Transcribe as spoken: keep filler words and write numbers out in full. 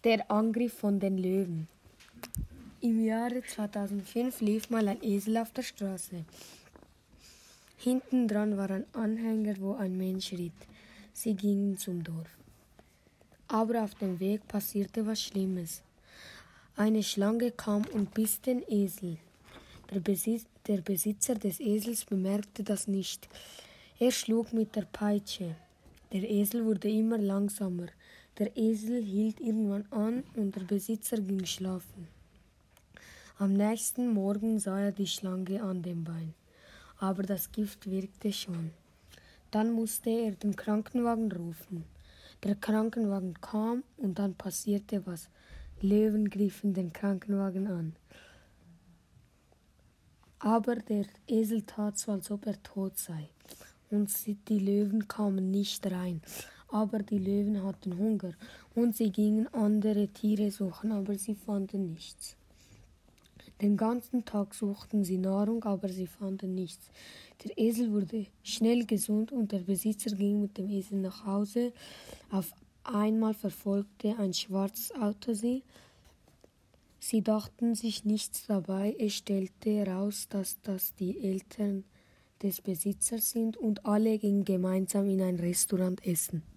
Der Angriff von den Löwen. Im Jahre zweitausendfünf lief mal ein Esel auf der Straße. Hinten dran war ein Anhänger, wo ein Mensch ritt. Sie gingen zum Dorf. Aber auf dem Weg passierte was Schlimmes. Eine Schlange kam und biss den Esel. Der, Besitz, der Besitzer des Esels bemerkte das nicht. Er schlug mit der Peitsche. Der Esel wurde immer langsamer. Der Esel hielt irgendwann an und der Besitzer ging schlafen. Am nächsten Morgen sah er die Schlange an dem Bein, aber das Gift wirkte schon. Dann musste er den Krankenwagen rufen. Der Krankenwagen kam und dann passierte was. Löwen griffen den Krankenwagen an. Aber der Esel tat so, als ob er tot sei. Und die Löwen kamen nicht rein. Aber die Löwen hatten Hunger und sie gingen andere Tiere suchen, aber sie fanden nichts. Den ganzen Tag suchten sie Nahrung, aber sie fanden nichts. Der Esel wurde schnell gesund und der Besitzer ging mit dem Esel nach Hause. Auf einmal verfolgte ein schwarzes Auto sie. Sie dachten sich nichts dabei. Es stellte heraus, dass das die Eltern des Besitzers sind und alle gingen gemeinsam in ein Restaurant essen.